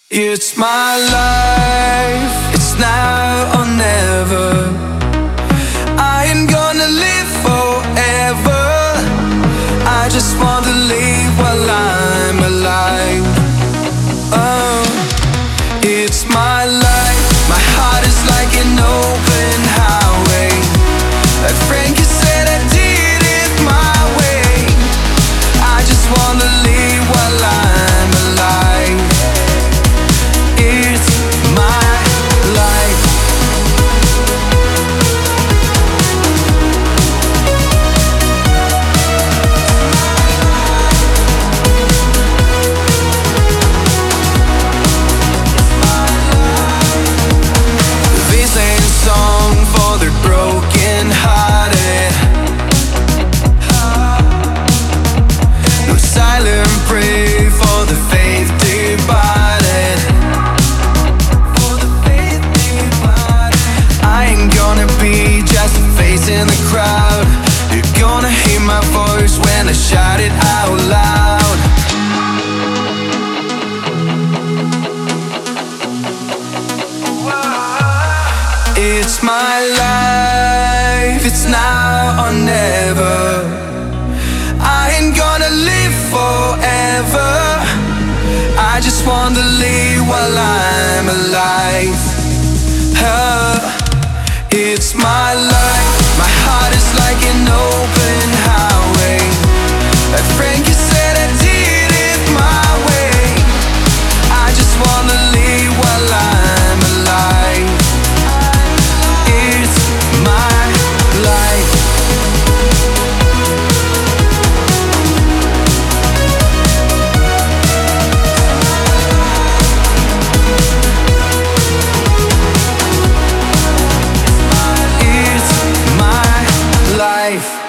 It's my life, it's now or never. I ain't gonna live forever. I just want to live while I'm alive. Oh, it's my life, my heart is like an open highway. Like Frankie said, I did it my way. I just want to live while I'm alive. It's my life. This ain't a song for the broken hearted. No silent prayer for the faith divided. I ain't gonna be just a face in the crowd. You're gonna hear my voice when I shout it out loud. It's my life, it's now or never. I ain't gonna live forever. I just want to live while I'm alive. It's my life, my heart is like an open highway. Like Frankie said, I did it my way. I just wanna live while I'm alive. It's my life. It's my life.